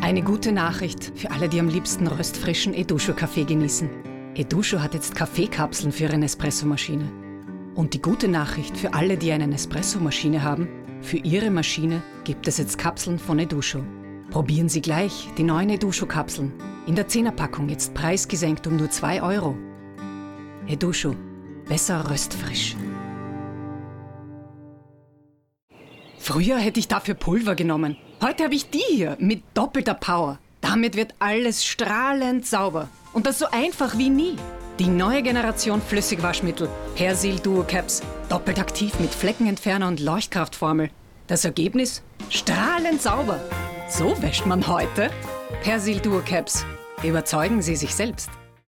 Eine gute Nachricht für alle, die am liebsten röstfrischen Edusho-Kaffee genießen. Edusho hat jetzt Kaffeekapseln für ihre Nespresso-Maschine. Und die gute Nachricht für alle, die eine Nespresso-Maschine haben: Für ihre Maschine gibt es jetzt Kapseln von Edusho. Probieren Sie gleich die neuen Edusho-Kapseln. In der 10er-Packung jetzt preisgesenkt um nur 2 €. Edusho, besser röstfrisch. Früher hätte ich dafür Pulver genommen. Heute habe ich die hier mit doppelter Power. Damit wird alles strahlend sauber. Und das so einfach wie nie. Die neue Generation Flüssigwaschmittel. Persil Duo Caps. Doppelt aktiv mit Fleckenentferner und Leuchtkraftformel. Das Ergebnis? Strahlend sauber. So wäscht man heute. Persil Duo Caps. Überzeugen Sie sich selbst.